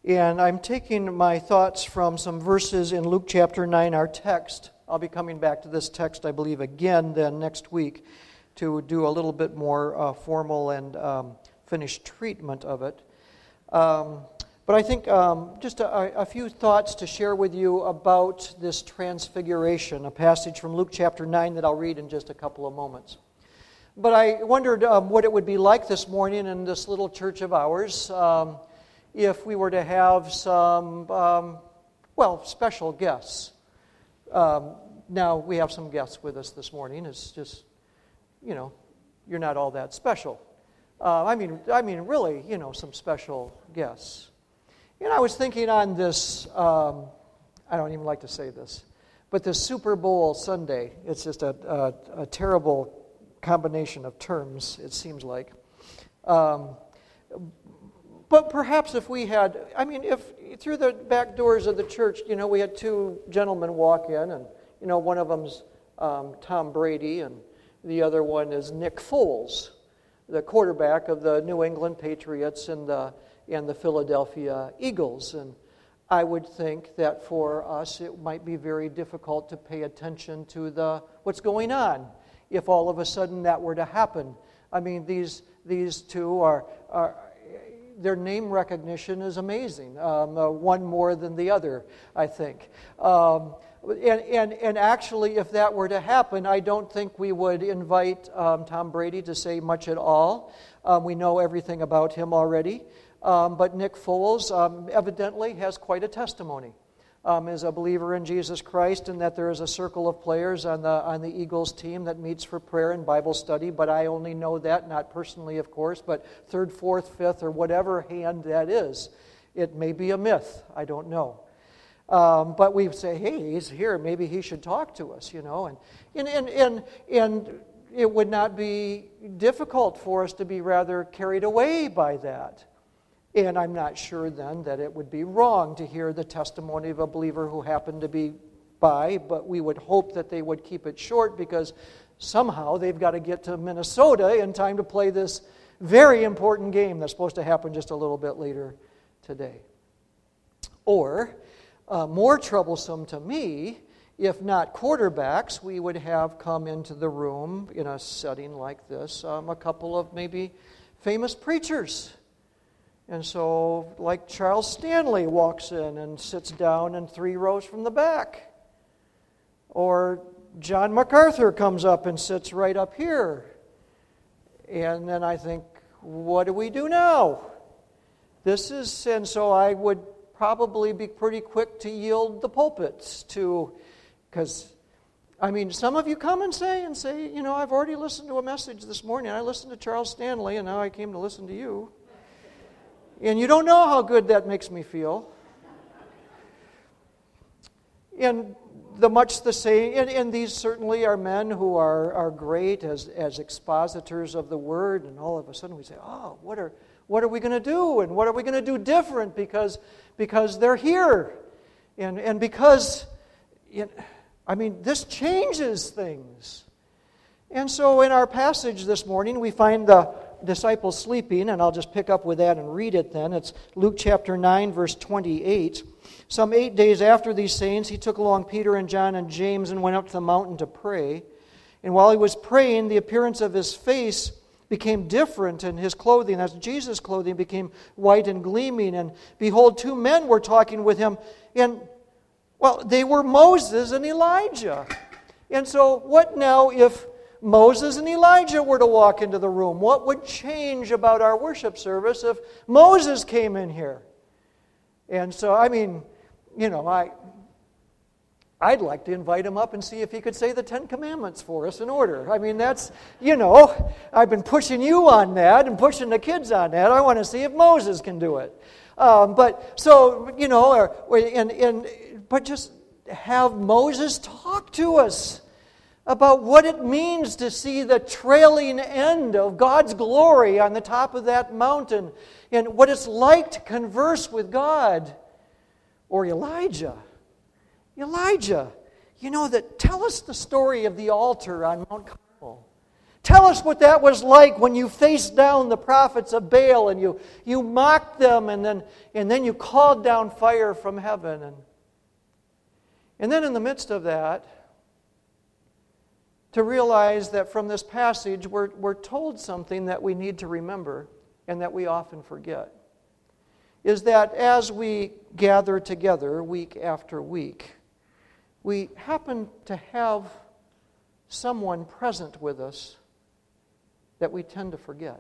And I'm taking my thoughts from some verses in Luke chapter 9, our text. I'll be coming back to this text, I believe, again then next week to do a little bit more formal and finished treatment of it. But I think just a few thoughts to share with you about this transfiguration, a passage from Luke chapter 9 that I'll read in just a couple of moments. But I wondered what it would be like this morning in this little church of ours if we were to have some, special guests. Now, we have some guests with us this morning. It's just, you're not all that special. I mean, really, some special guests. And I was thinking on this, I don't even like to say this, but this Super Bowl Sunday, it's just a terrible combination of terms, it seems like. But perhaps if we had, if through the back doors of the church, we had two gentlemen walk in, and, one of them's Tom Brady, and the other one is Nick Foles, the quarterback of the New England Patriots and the Philadelphia Eagles. And I would think that for us it might be very difficult to pay attention to what's going on if all of a sudden that were to happen. I mean, these two are their name recognition is amazing, one more than the other, I think. And actually, if that were to happen, I don't think we would invite Tom Brady to say much at all. We know everything about him already. But Nick Foles evidently has quite a testimony. Is a believer in Jesus Christ, and that there is a circle of players on the Eagles team that meets for prayer and Bible study, but I only know that, not personally, of course, but third, fourth, fifth, or whatever hand that is. It may be a myth, I don't know. But we say, hey, he's here, maybe he should talk to us, and it would not be difficult for us to be rather carried away by that. And I'm not sure then that it would be wrong to hear the testimony of a believer who happened to be by, but we would hope that they would keep it short because somehow they've got to get to Minnesota in time to play this very important game that's supposed to happen just a little bit later today. Or, more troublesome to me, if not quarterbacks, we would have come into the room in a setting like this, a couple of maybe famous preachers. And so, like Charles Stanley walks in and sits down in 3 rows from the back. Or John MacArthur comes up and sits right up here. And then I think, what do we do now? And so I would probably be pretty quick to yield the pulpits to, because, some of you come and say, I've already listened to a message this morning. I listened to Charles Stanley, and now I came to listen to you. And you don't know how good that makes me feel. And much the same, and these certainly are men who are great as expositors of the Word, and all of a sudden we say, oh, what are we going to do? And what are we going to do different because they're here? And because, this changes things. And so in our passage this morning, we find the disciples sleeping, and I'll just pick up with that and read it then. It's Luke chapter 9, verse 28. Some 8 days after these sayings, he took along Peter and John and James and went up to the mountain to pray. And while he was praying, the appearance of his face became different, and his clothing, that's Jesus' clothing, became white and gleaming. And behold, 2 men were talking with him, and, they were Moses and Elijah. And so what now if Moses and Elijah were to walk into the room? What would change about our worship service if Moses came in here? And so, I'd like to invite him up and see if he could say the 10 Commandments for us in order. That's, I've been pushing you on that and pushing the kids on that. I want to see if Moses can do it. But just have Moses talk to us about what it means to see the trailing end of God's glory on the top of that mountain and what it's like to converse with God. Or Elijah, tell us the story of the altar on Mount Carmel. Tell us what that was like when you faced down the prophets of Baal and you mocked them and then you called down fire from heaven. And then in the midst of that, to realize that from this passage we're told something that we need to remember and that we often forget, is that as we gather together week after week, we happen to have someone present with us that we tend to forget.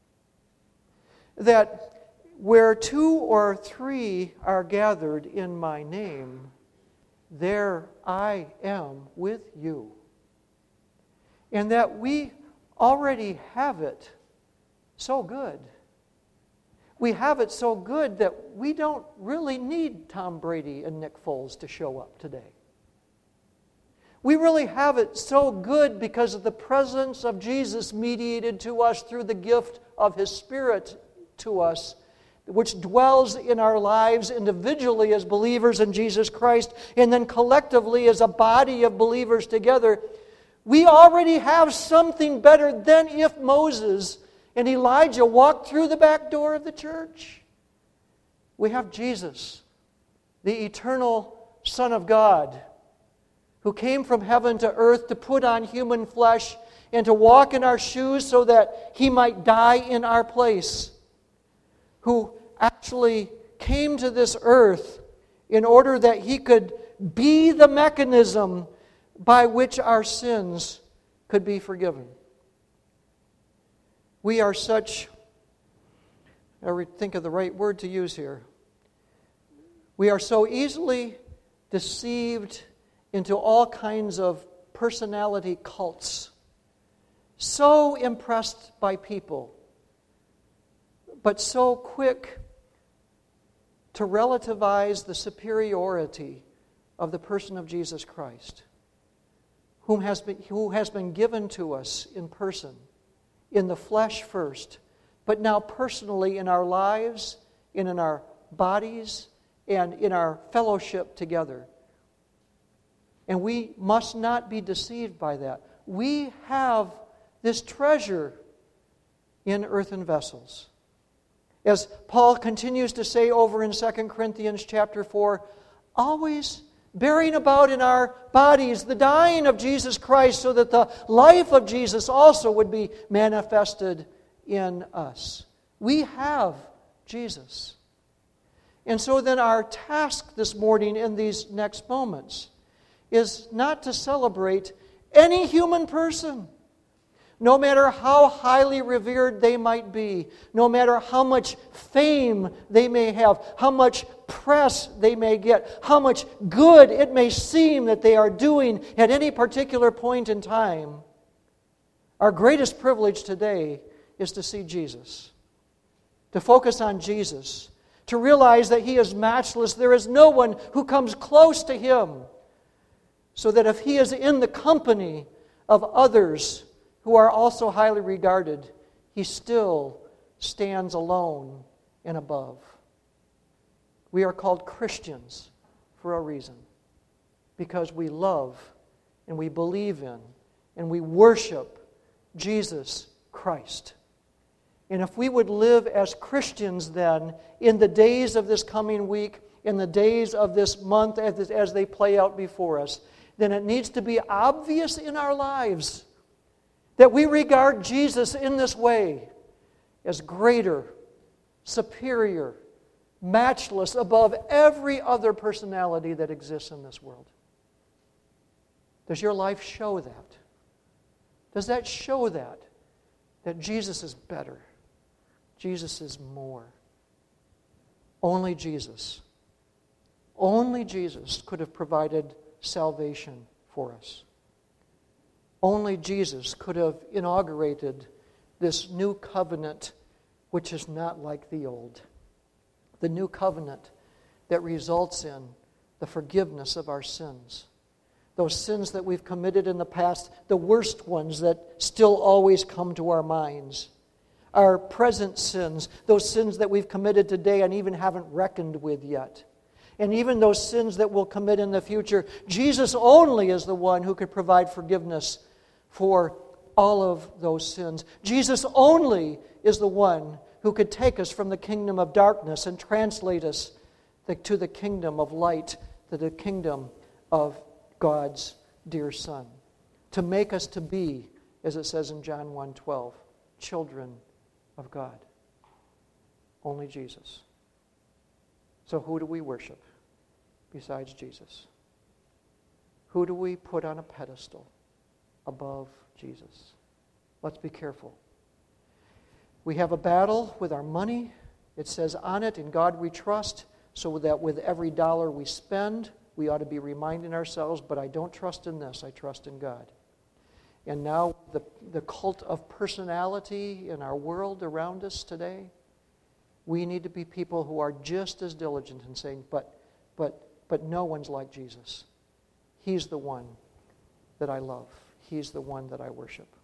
That where 2 or 3 are gathered in my name, there I am with you. And that we already have it so good. We have it so good that we don't really need Tom Brady and Nick Foles to show up today. We really have it so good because of the presence of Jesus mediated to us through the gift of His Spirit to us, which dwells in our lives individually as believers in Jesus Christ, and then collectively as a body of believers together. We already have something better than if Moses and Elijah walked through the back door of the church. We have Jesus, the eternal Son of God, who came from heaven to earth to put on human flesh and to walk in our shoes so that He might die in our place, who actually came to this earth in order that He could be the mechanism by which our sins could be forgiven. We are such, I think of the right word to use here, we are so easily deceived into all kinds of personality cults, so impressed by people, but so quick to relativize the superiority of the person of Jesus Christ, who has been given to us in person, in the flesh first, but now personally in our lives, and in our bodies, and in our fellowship together. And we must not be deceived by that. We have this treasure in earthen vessels. As Paul continues to say over in 2 Corinthians chapter 4, always bearing about in our bodies the dying of Jesus Christ, so that the life of Jesus also would be manifested in us. We have Jesus. And so then our task this morning in these next moments is not to celebrate any human person, no matter how highly revered they might be, no matter how much fame they may have, how much press they may get, how much good it may seem that they are doing at any particular point in time. Our greatest privilege today is to see Jesus, to focus on Jesus, to realize that He is matchless. There is no one who comes close to Him, so that if He is in the company of others who are also highly regarded, He still stands alone and above. We are called Christians for a reason, because we love and we believe in and we worship Jesus Christ. And if we would live as Christians then in the days of this coming week, in the days of this month as they play out before us, then it needs to be obvious in our lives that we regard Jesus in this way as greater, superior, matchless above every other personality that exists in this world. Does your life show that? Does that show that Jesus is better? Jesus is more. Only Jesus could have provided salvation for us. Only Jesus could have inaugurated this new covenant, which is not like the old. The new covenant that results in the forgiveness of our sins. Those sins that we've committed in the past, the worst ones that still always come to our minds. Our present sins, those sins that we've committed today and even haven't reckoned with yet. And even those sins that we'll commit in the future, Jesus only is the one who could provide forgiveness for all of those sins. Jesus only is the one who could take us from the kingdom of darkness and translate us to the kingdom of light, to the kingdom of God's dear Son, to make us to be, as it says in John 1:12, children of God. Only Jesus. So who do we worship besides Jesus? Who do we put on a pedestal above Jesus? Let's be careful. We have a battle with our money. It says on it, "In God we trust," so that with every dollar we spend, we ought to be reminding ourselves, but I don't trust in this, I trust in God. And now the cult of personality in our world around us today, we need to be people who are just as diligent in saying, but no one's like Jesus. He's the one that I love. He's the one that I worship.